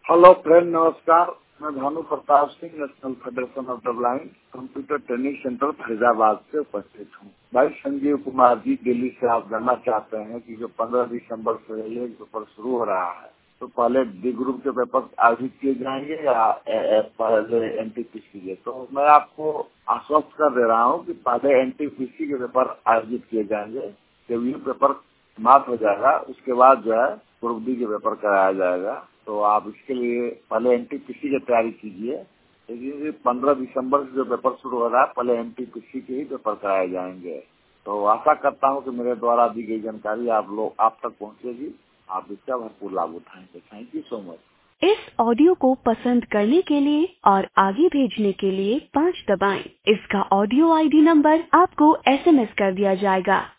Hello friend, नमस्कार। मैं Bhanu Pratap Singh, national federation of the blind computer training centre Faizabad से उपस्थित हूँ। भाई संजीव कुमार जी, दिल्ली से आप जानना चाहते हैं कि जो 15 दिसंबर से ये पेपर शुरू हो रहा है, तो पहले डी ग्रुप के पेपर आयोजित किए जाएंगे या पहले एनटीपीसी के। तो मैं आपको आश्वस्त कर दे रहा हूँ कि पहले एनटीपीसी के पेपर आयोजित किए जाएंगे। जब ये पेपर समाप्त हो जाएगा उसके बाद जो है ग्रुप डी के पेपर कराया जाएगा। तो आप इसके लिए पहले एनटीपीसी की तैयारी कीजिए। लेकिन 15 दिसंबर से जो पेपर शुरू हो रहा है, पहले एनटीपीसी के ही पेपर कराए जाएंगे। तो आशा करता हूं कि मेरे द्वारा दी गई जानकारी आप तक पहुंचेगी। आप इसका भरपूर लाभ उठाएंगे। Thank you so much. इस ऑडियो को पसंद करने के लिए और आगे भेजने के लिए 5 दबाएं। इसका ऑडियो आईडी नंबर आपको एसएमएस कर दिया जाएगा।